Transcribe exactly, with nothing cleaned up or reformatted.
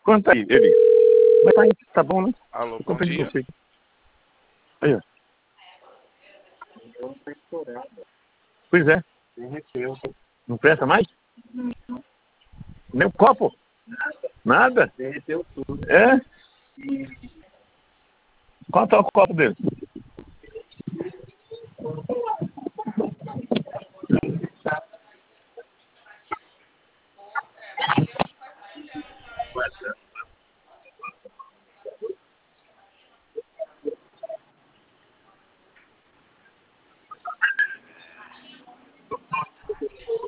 Quanto aí, ele? Mas tá aí, tá bom, né? Alô, Eu bom comprei de dia. você. Aí, ó. Pois é. Não presta mais? Nem o copo? Nada? Derreteu tudo. É? Quanto é o copo dele?